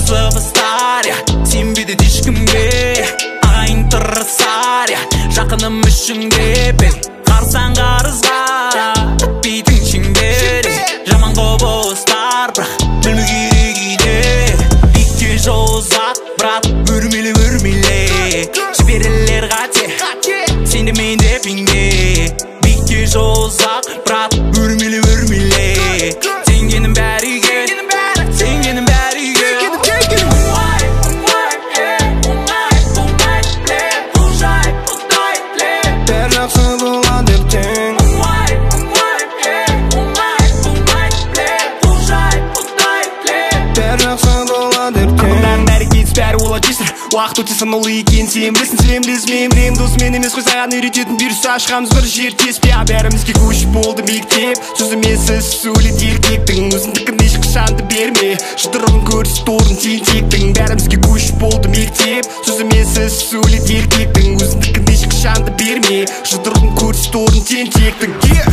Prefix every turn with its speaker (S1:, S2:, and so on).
S1: сыбыстар, сенбеді ешкімге. Ағайын тырысар, жақыным үшін деп. Қарсаң қарызға бітпейтін шеңбер. Жаман құбылыстар, бірақ білмеу керек үйде. Биікке жол ұзақ, бірақ өрмеле жіберілер қате, сенде менде пенде. Биікке жол ұзақ, бірақ өрмеле сенгенім бәрі үйге, сенгенім бәрі үйге.
S2: Бәрі жақсы болады ертең. Бәрі жақсы болады ертең.
S3: Ақылдан бәрі кетіс, бәрі олады жесір. Уақыт өте санаулы екенін сен білесің. Сен білесің, мен білемін, дос мен емес қой, саған үйрететін вирус. Ашқамыз бір жер теспе, бәрімізге көшіп болды мектеп. Сөзімен сіз сөйлет еркектің, өзіндікін ешқашанды берме. Жұдырығын көрсет орын сен тектің, бәрімізге көшіп болды мектеп. Сөзімен сіз сөйлет еркектің, өзіндікін ешқашанды берме. Жұдырығын көрсет орын сен тектің.